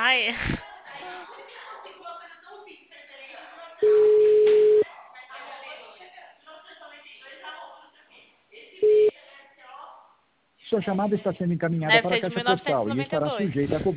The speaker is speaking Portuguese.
Ai. Sua chamada está sendo encaminhada Deve para a ser de caixa postal e estará 1992. sujeita a cobrança.